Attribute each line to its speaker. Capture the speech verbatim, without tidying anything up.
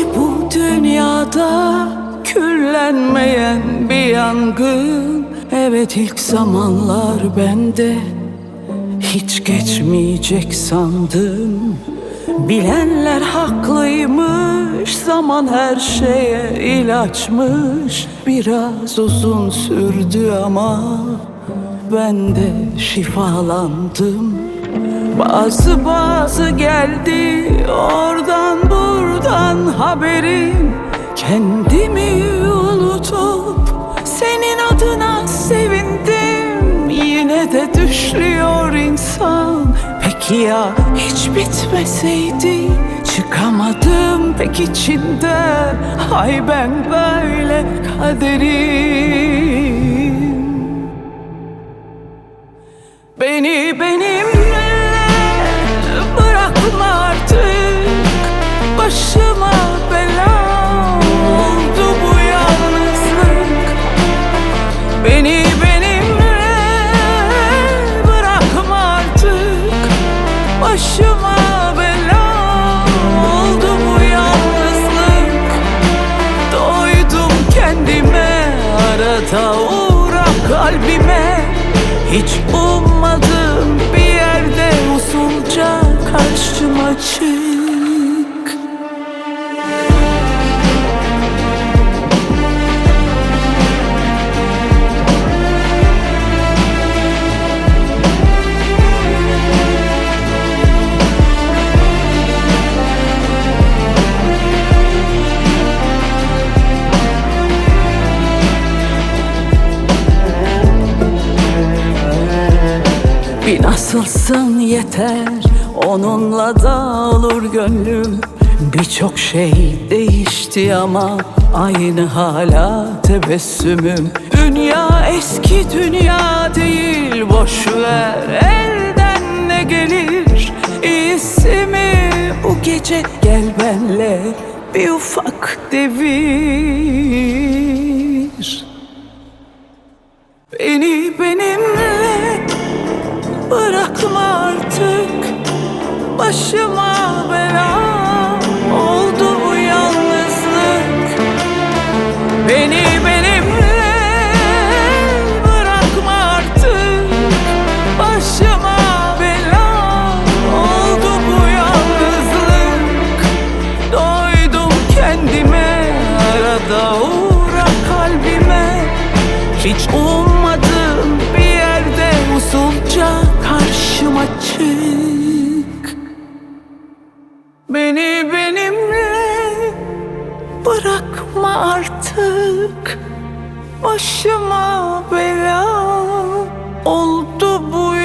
Speaker 1: bu dünyada küllenmeyen bir yangın. Evet, ilk zamanlar bende hiç geçmeyecek sandım. Bilenler haklıymış, zaman her şeye ilaçmış. Biraz uzun sürdü ama ben de şifalandım. Bazı bazı geldi oradan buradan haberim. Kendimi unutup senin adına sevindim. Yine de düşlüyor insan. Peki ya hiç bitmeseydi? Çıkamadım pek içinden. Hay ben böyle kaderim. Beni benimle bırakma artık. Başıma bela oldu bu yalnızlık. Beni benimle bırakma artık. Başıma bela oldu bu yalnızlık. Doydum kendime, arada uğra kalbime. Hiç ummadığım bir yerde usulca karşıma çık. Bir nasılsın yeter, onunla da olur gönlüm. Birçok şey değişti ama aynı hala tebessümüm. Dünya eski dünya değil, boş ver elden ne gelir. İyisi mi bu gece gel benle bir ufak devir. Beni benimle bırakma artık. Başıma bela oldu bu yalnızlık. Beni benimle bırakma artık. Başıma bela oldu bu yalnızlık. Doydum kendime, arada uğra kalbime. Hiç ummadığım bir yerde usulca karşıma çık. Beni benimle bırakma artık. Başıma bela oldu bu